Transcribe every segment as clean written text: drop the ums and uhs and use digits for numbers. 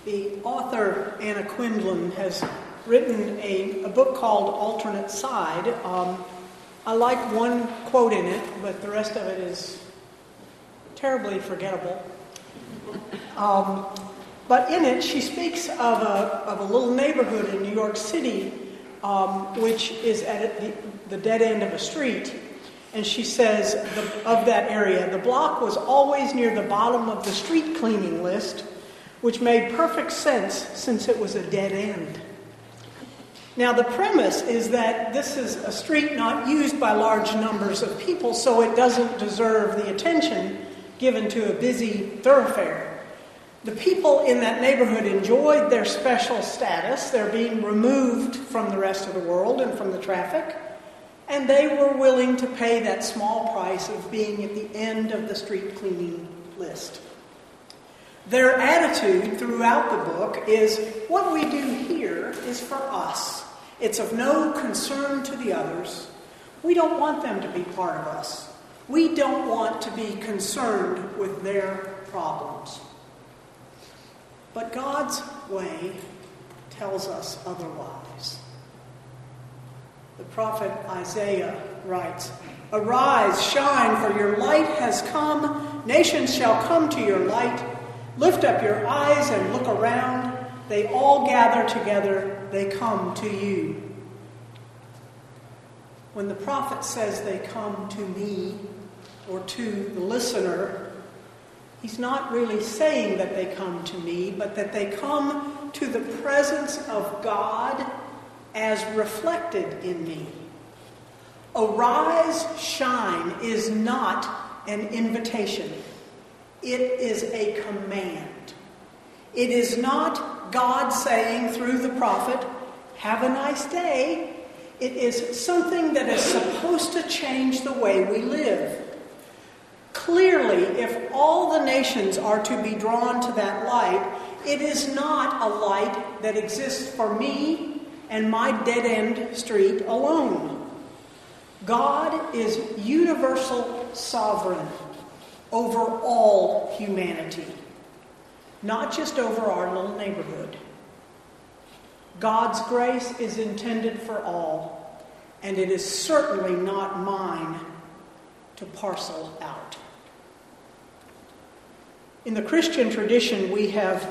The author, Anna Quindlen, has written a book called Alternate Side. I like one quote in it, but the rest of it is terribly forgettable. But in it, she speaks of a little neighborhood in New York City, which is at the dead end of a street. And she says, of that area, the block was always near the bottom of the street cleaning list, which made perfect sense since it was a dead end. Now, the premise is that this is a street not used by large numbers of people, so it doesn't deserve the attention given to a busy thoroughfare. The people in that neighborhood enjoyed their special status. They're being removed from the rest of the world and from the traffic, and they were willing to pay that small price of being at the end of the street cleaning list. Their attitude throughout the book is, what we do here is for us. It's of no concern to the others. We don't want them to be part of us. We don't want to be concerned with their problems. But God's way tells us otherwise. The prophet Isaiah writes, "Arise, shine, for your light has come. Nations shall come to your light. Lift up your eyes and look around. They all gather together. They come to you." When the prophet says they come to me or to the listener, he's not really saying that they come to me, but that they come to the presence of God as reflected in me. Arise, shine is not an invitation. It is a command. It is not God saying through the prophet, "Have a nice day." It is something that is supposed to change the way we live. Clearly, if all the nations are to be drawn to that light, it is not a light that exists for me and my dead-end street alone. God is universal sovereign over all humanity, not just over our little neighborhood. God's grace is intended for all, and it is certainly not mine to parcel out. In the Christian tradition, we have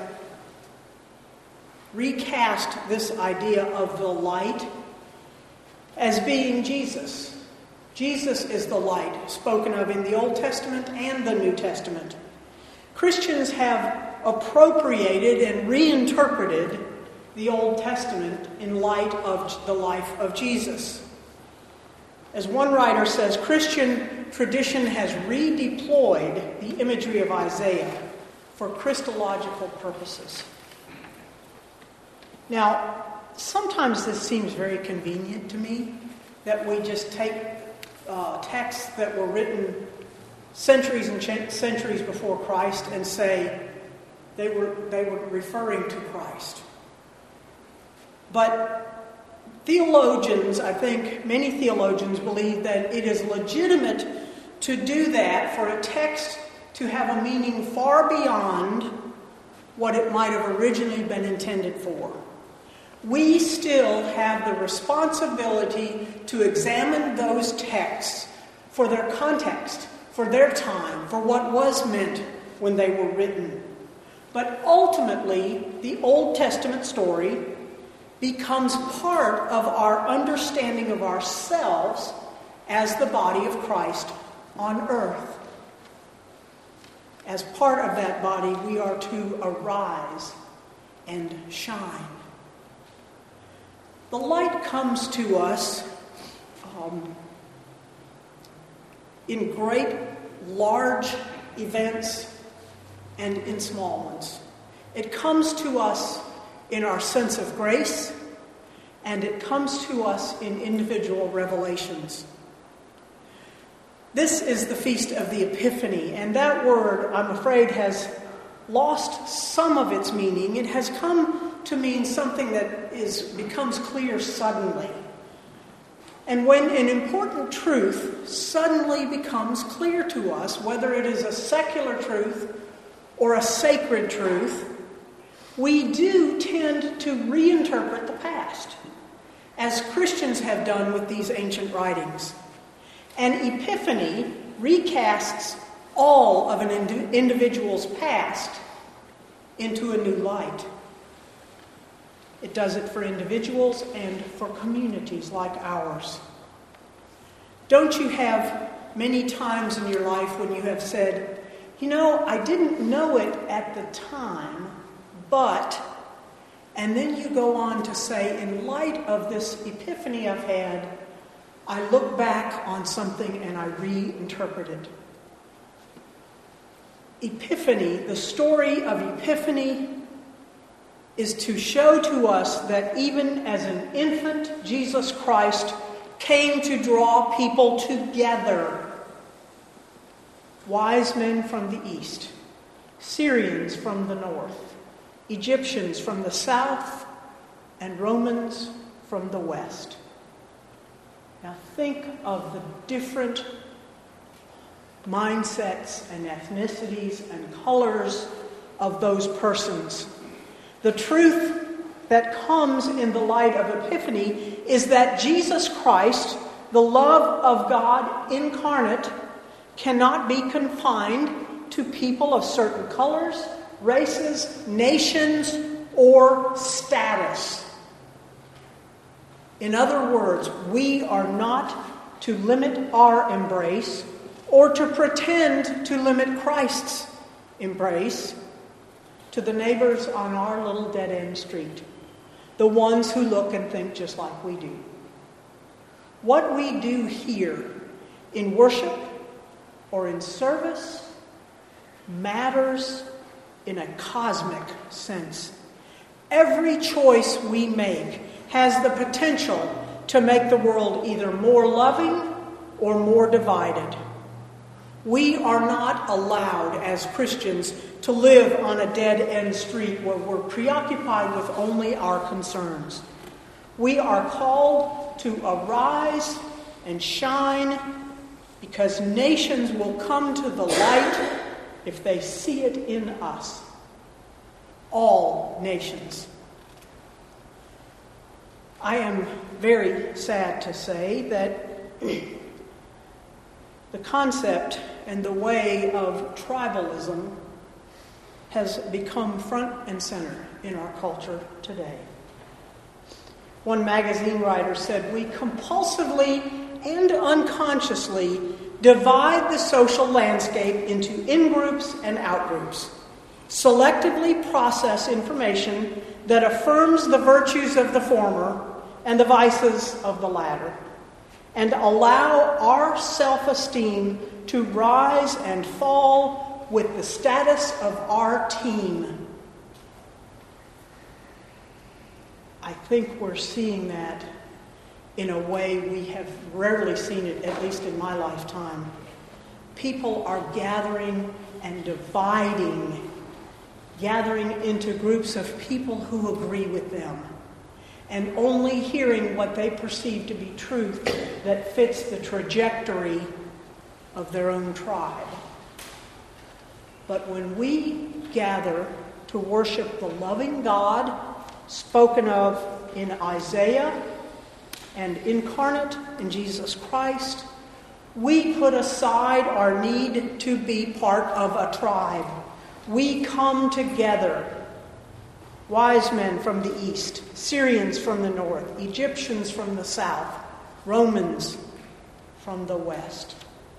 recast this idea of the light as being Jesus. Jesus is the light spoken of in the Old Testament and the New Testament. Christians have appropriated and reinterpreted the Old Testament in light of the life of Jesus. As one writer says, Christian tradition has redeployed the imagery of Isaiah for Christological purposes. Now, sometimes this seems very convenient to me, that we just take texts that were written centuries and centuries before Christ and say they were referring to Christ. But theologians, I think many theologians believe that it is legitimate to do that for a text to have a meaning far beyond what it might have originally been intended for. We still have the responsibility to examine those texts for their context, for their time, for what was meant when they were written. But ultimately, the Old Testament story becomes part of our understanding of ourselves as the body of Christ on earth. As part of that body, we are to arise and shine. The light comes to us in great, large events and in small ones. It comes to us in our sense of grace, and it comes to us in individual revelations. This is the Feast of the Epiphany, and that word, I'm afraid, has lost some of its meaning. It has come to mean something that becomes clear suddenly. And when an important truth suddenly becomes clear to us, whether it is a secular truth or a sacred truth, we do tend to reinterpret the past, as Christians have done with these ancient writings. An epiphany recasts all of an individual's past into a new light. It does it for individuals and for communities like ours. Don't you have many times in your life when you have said, I didn't know it at the time, but, and then you go on to say, in light of this epiphany I've had, I look back on something and I reinterpret it. Epiphany, the story of Epiphany, is to show to us that even as an infant, Jesus Christ came to draw people together. Wise men from the east, Syrians from the north, Egyptians from the south, and Romans from the west. Now think of the different mindsets and ethnicities and colors of those persons. The truth that comes in the light of Epiphany is that Jesus Christ, the love of God incarnate, cannot be confined to people of certain colors, races, nations, or status. In other words, we are not to limit our embrace or to pretend to limit Christ's embrace to the neighbors on our little dead-end street, the ones who look and think just like we do. What we do here in worship or in service matters in a cosmic sense. Every choice we make has the potential to make the world either more loving or more divided. We are not allowed as Christians to live on a dead-end street where we're preoccupied with only our concerns. We are called to arise and shine because nations will come to the light if they see it in us. All nations. I am very sad to say that the concept and the way of tribalism has become front and center in our culture today. One magazine writer said, "We compulsively and unconsciously divide the social landscape into in-groups and out-groups, selectively process information that affirms the virtues of the former and the vices of the latter, and allow our self-esteem to rise and fall with the status of our team." I think we're seeing that in a way we have rarely seen it, at least in my lifetime. People are gathering and dividing, gathering into groups of people who agree with them, and only hearing what they perceive to be truth that fits the trajectory of their own tribe. But when we gather to worship the loving God spoken of in Isaiah and incarnate in Jesus Christ, we put aside our need to be part of a tribe. We come together. Wise men from the east, Syrians from the north, Egyptians from the south, Romans from the west.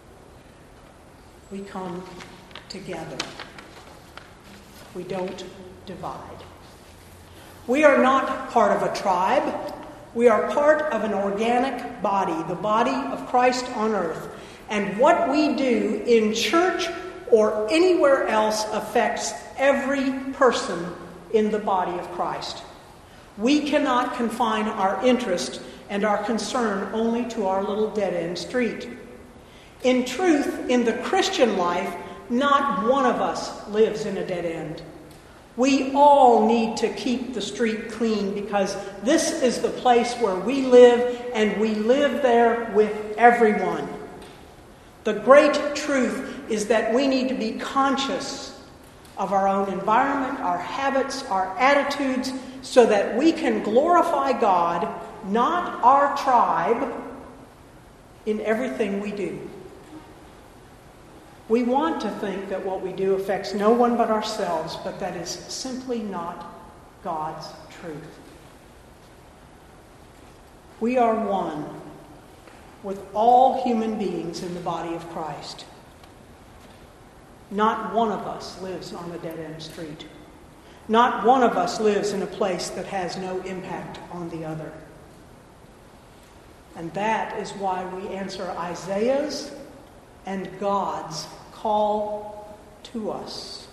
We come together. We don't divide. We are not part of a tribe. We are part of an organic body, the body of Christ on earth. And what we do in church or anywhere else affects every person in the body of Christ. We cannot confine our interest and our concern only to our little dead-end street. In truth, in the Christian life, not one of us lives in a dead end. We all need to keep the street clean because this is the place where we live, and we live there with everyone. The great truth is that we need to be conscious of our own environment, our habits, our attitudes, so that we can glorify God, not our tribe, in everything we do. We want to think that what we do affects no one but ourselves, but that is simply not God's truth. We are one with all human beings in the body of Christ. Not one of us lives on a dead-end street. Not one of us lives in a place that has no impact on the other. And that is why we answer Isaiah's and God's call to us.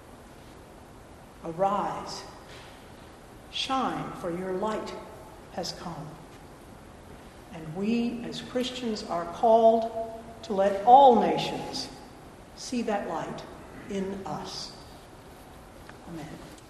Arise, shine, for your light has come. And we, as Christians, are called to let all nations see that light in us. Amen.